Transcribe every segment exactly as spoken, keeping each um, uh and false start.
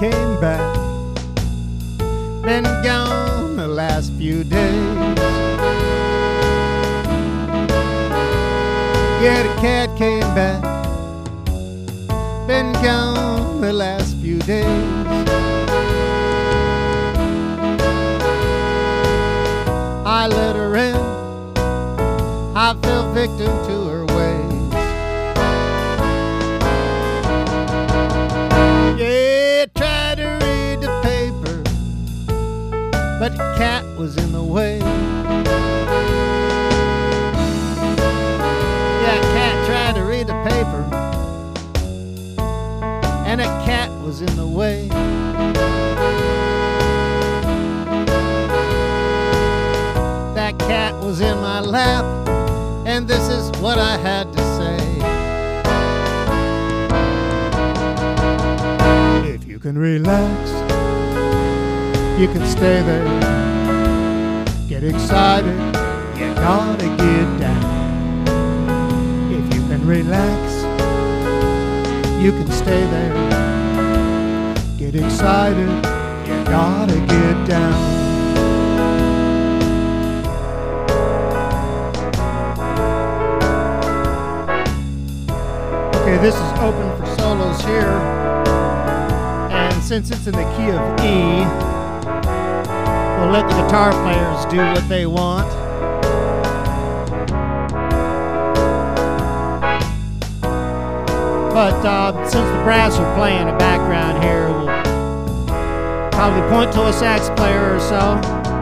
came back. Been gone the last few days. Yeah, the cat came back. Been gone the last few days. I let her in. I fell victim to her ways. Yeah, tried to read the paper, but the cat was in the way. Yeah, cat tried to read the paper, and a cat was in the way. That cat was in my lap, and this is what I had to say. If you can relax, you can stay there. Get excited, you gotta get down. If you can relax, you can stay there. Get excited, you gotta get down. Okay, this is open for solos here, and since it's in the key of E, we'll let the guitar players do what they want. But uh, since the brass are playing in the background here, we'll probably point to a sax player or so.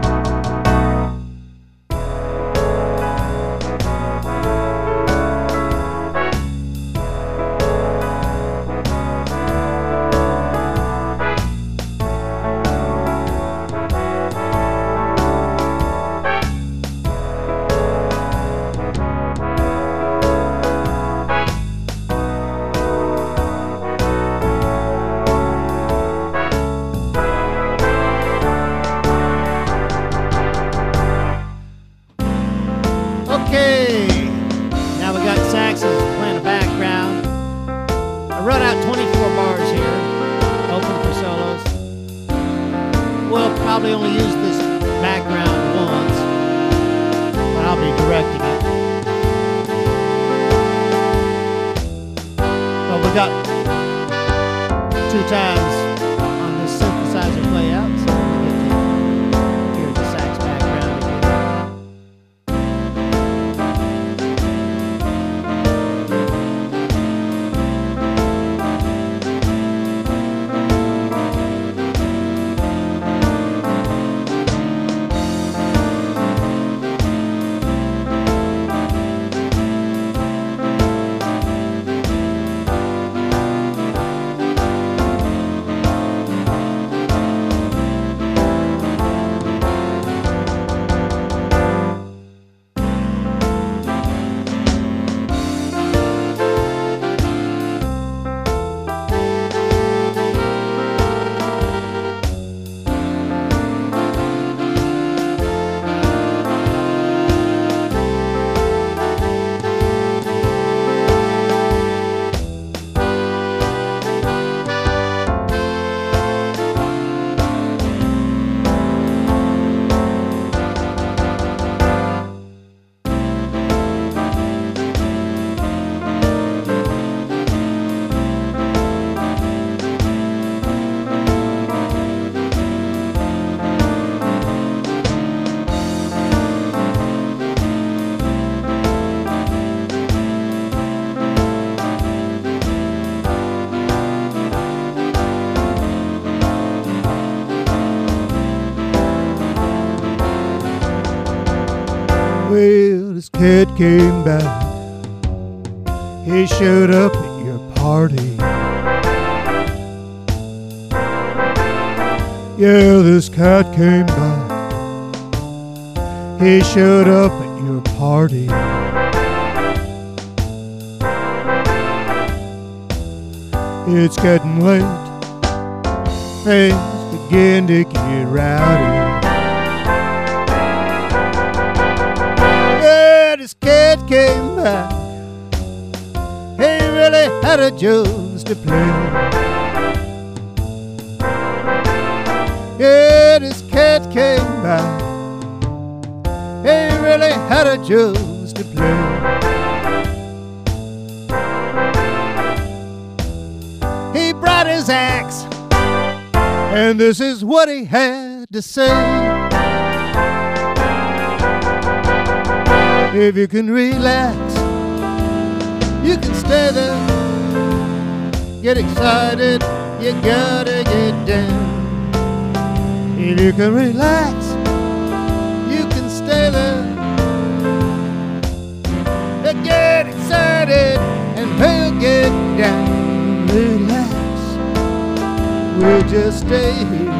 Okay, now we got saxes playing the background. I wrote out twenty-four bars here, open for solos. We'll probably only use this background once, but I'll be directing it. Well, we got two times on this synthesizer playout, so we get to hear the sax background again. Well, this cat came back. He showed up at your party. Yeah, this cat came back. He showed up at your party. It's getting late. Things begin to get rowdy. This cat came back. He really had a Jones to play. Yeah, this cat came by. He really had a juice to play. He brought his axe, and this is what he had to say. If you can relax, you can stay there. Get excited, you gotta get down. If you can relax, you can stay there. You get excited and we'll get down. Relax, we'll just stay here.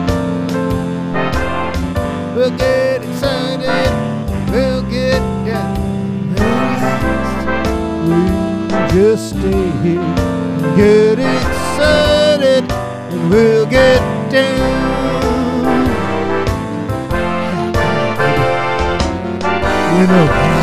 We'll get excited, we'll get down. Relax, we'll just stay here. Get excited and we'll get down. You know